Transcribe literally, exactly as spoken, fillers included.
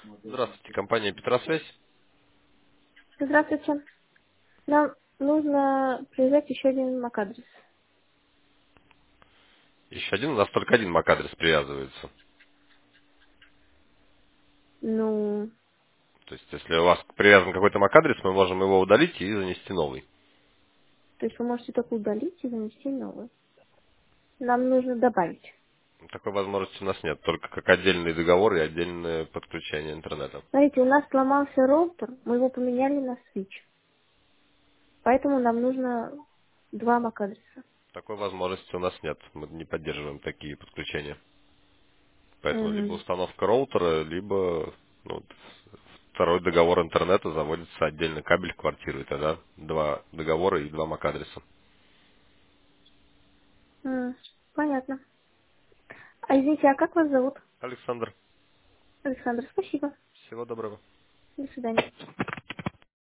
Здравствуйте, компания Петросвязь. Здравствуйте. Нам нужно привязать еще один MAC-адрес. Еще один, у нас только один MAC-адрес привязывается. Ну, То есть, если у вас привязан какой-то MAC-адрес, мы можем его удалить и занести новый. то есть вы можете только удалить и занести новый. Нам нужно добавить. Такой возможности у нас нет, только как отдельный договор и отдельное подключение интернета. Смотрите, у нас сломался роутер, мы его поменяли на switch. Поэтому нам нужно два MAC-адреса. Такой возможности у нас нет, мы не поддерживаем такие подключения. Поэтому либо Мгм. установка роутера, либо ну, второй договор интернета, заводится отдельно кабель в квартиру, и тогда два договора и два MAC-адреса. М, Понятно. А извините, а как вас зовут? Александр, Александр, спасибо. всего доброго. До свидания.